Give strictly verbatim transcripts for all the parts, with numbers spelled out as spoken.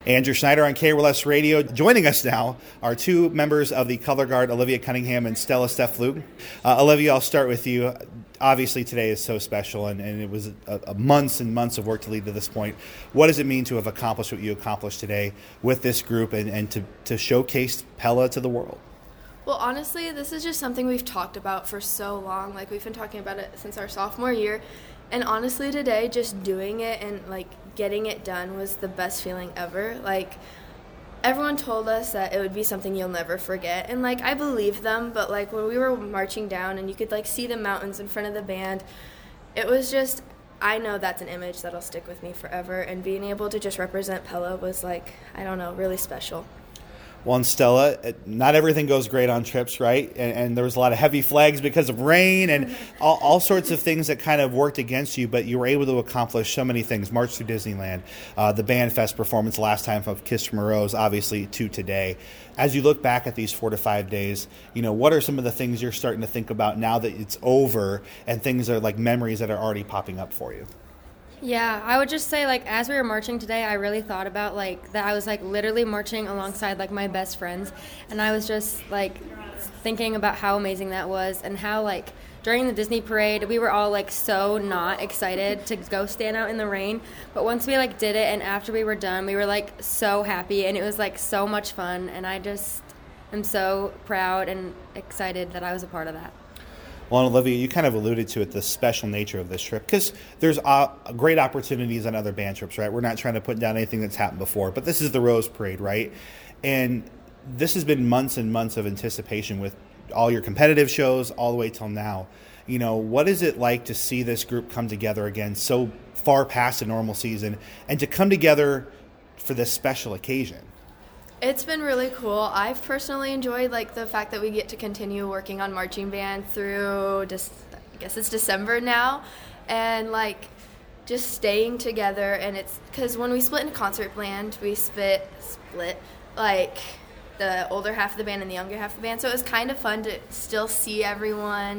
Andrew Schneider on K R L S Radio. Joining us now are two members of the Color Guard, Olivia Cunningham and Stella Stefflug. Uh, Olivia, I'll start with you. Obviously, today is so special, and, and it was a, a months and months of work to lead to this point. What does it mean to have accomplished what you accomplished today with this group and, and to, to showcase Pella to the world? Well, honestly, this is just something we've talked about for so long. Like, we've been talking about it since our sophomore year. And honestly, today, just doing it and, like, getting it done was the best feeling ever. Like, everyone told us that it would be something you'll never forget. And, like, I believed them, but, like, when we were marching down and you could, like, see the mountains in front of the band, it was just, I know that's an image that'll stick with me forever. And being able to just represent Pella was, like, I don't know, really special. Well, and Stella, not everything goes great on trips, right? And, and there was a lot of heavy flags because of rain and all, all sorts of things that kind of worked against you, but you were able to accomplish so many things. March through Disneyland, uh, the Band Fest performance last time of Kiss from a Rose, obviously, to today. As you look back at these four to five days, you know, what are some of the things you're starting to think about now that it's over and things are like memories that are already popping up for you? Yeah, I would just say, like, as we were marching today, I really thought about, like, that I was, like, literally marching alongside, like, my best friends. And I was just, like, thinking about how amazing that was and how, like, during the Disney parade, we were all, like, so not excited to go stand out in the rain. But once we, like, did it and after we were done, we were, like, so happy. And it was, like, so much fun. And I just am so proud and excited that I was a part of that. Well, and Olivia, you kind of alluded to it, the special nature of this trip, because there's uh, great opportunities on other band trips, right? We're not trying to put down anything that's happened before, but this is the Rose Parade, right? And this has been months and months of anticipation with all your competitive shows all the way till now. You know, what is it like to see this group come together again so far past a normal season and to come together for this special occasion? It's been really cool. I've personally enjoyed, like, the fact that we get to continue working on marching band through, just, I guess it's December now, and, like, just staying together. And it's because when we split into concert band, we split, split, like, the older half of the band and the younger half of the band, so it was kind of fun to still see everyone.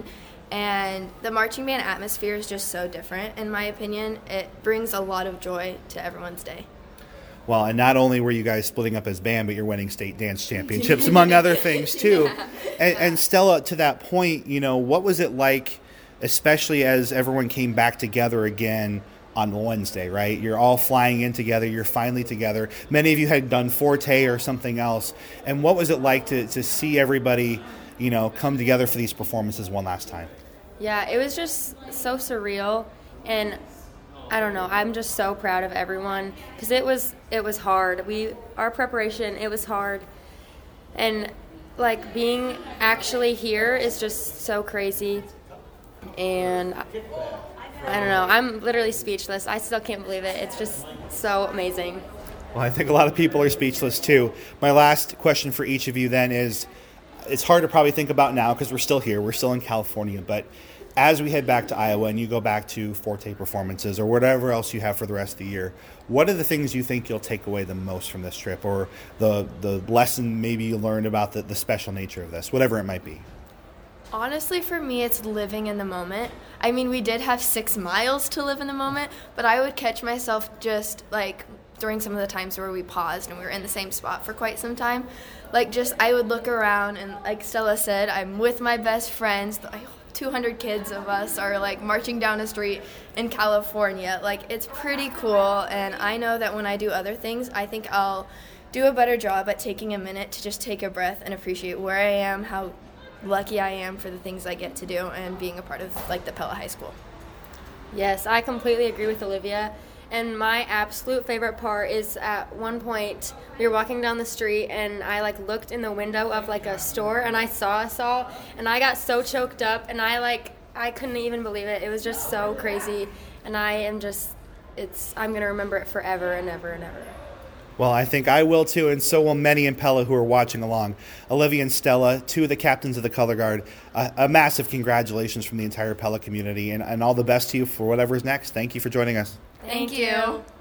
And the marching band atmosphere is just so different, in my opinion. It brings a lot of joy to everyone's day. Well, and not only were you guys splitting up as band, but you're winning state dance championships, among other things, too. Yeah. And, and Stella, to that point, you know, what was it like, especially as everyone came back together again on Wednesday, right? You're all flying in together. You're finally together. Many of you had done Forte or something else. And what was it like to, to see everybody, you know, come together for these performances one last time? Yeah, it was just so surreal, and I don't know, I'm just so proud of everyone because it was it was hard. We our preparation, it was hard. And like being actually here is just so crazy. And I, I don't know, I'm literally speechless. I still can't believe it. It's just so amazing. Well, I think a lot of people are speechless too. My last question for each of you then is, it's hard to probably think about now because we're still here, we're still in California, but as we head back to Iowa and you go back to Forte performances or whatever else you have for the rest of the year, what are the things you think you'll take away the most from this trip, or the the lesson maybe you learned about the, the special nature of this, whatever it might be? Honestly, for me, it's living in the moment. I mean, we did have six miles to live in the moment, but I would catch myself just, like, during some of the times where we paused and we were in the same spot for quite some time. Like, just, I would look around and, like Stella said, I'm with my best friends. I two hundred kids of us are, like, marching down a street in California. Like, it's pretty cool, and I know that when I do other things, I think I'll do a better job at taking a minute to just take a breath and appreciate where I am, how lucky I am for the things I get to do, and being a part of, like, the Pella High School. Yes, I completely agree with Olivia. And my absolute favorite part is at one point we were walking down the street and I like looked in the window of like a store and I saw us all and I got so choked up and I like I couldn't even believe it. It was just so crazy, and I am just it's I'm gonna remember it forever and ever and ever. Well, I think I will too, and so will many in Pella who are watching along. Olivia and Stella, two of the captains of the Color Guard, uh, a massive congratulations from the entire Pella community, and, and all the best to you for whatever's next. Thank you for joining us. Thank you.